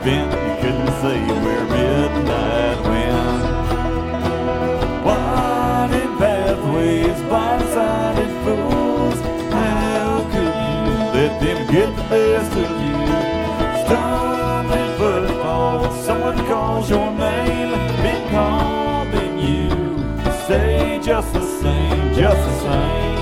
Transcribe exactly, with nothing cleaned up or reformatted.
bent, you couldn't see where midnight went. Winding pathways, blind-sided fools, how could you let them get the best of you? Stumbling footfalls, someone calls your name, been calling you, say just the same, just the same.